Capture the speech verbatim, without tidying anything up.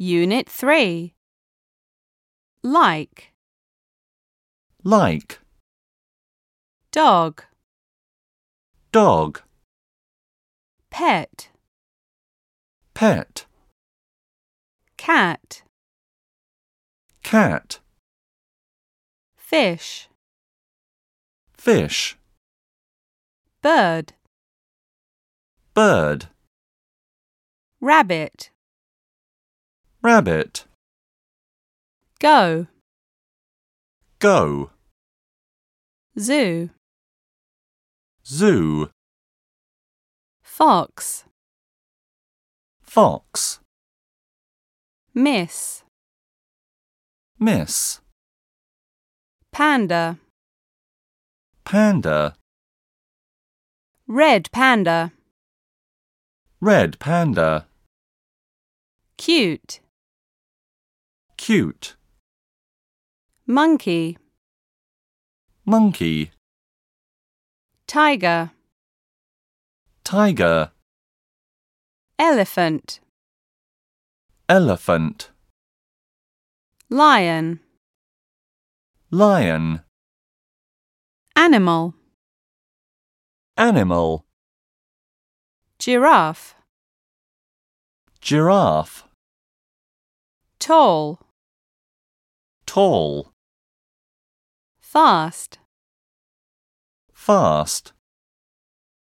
Unit three. Like. Like. Dog. Dog. Pet. Pet. Cat. Cat. Fish. Fish. Bird. Bird. Rabbit. Rabbit. Go. Go. Zoo. Zoo. Fox. Fox. Miss. Miss. Panda. Panda. Red panda. Red panda. Cute. Cute. Monkey. Monkey. Tiger. Tiger. Elephant. Elephant. Lion. Lion. Animal. Animal. Giraffe. Giraffe. Tall. Tall. Fast. Fast.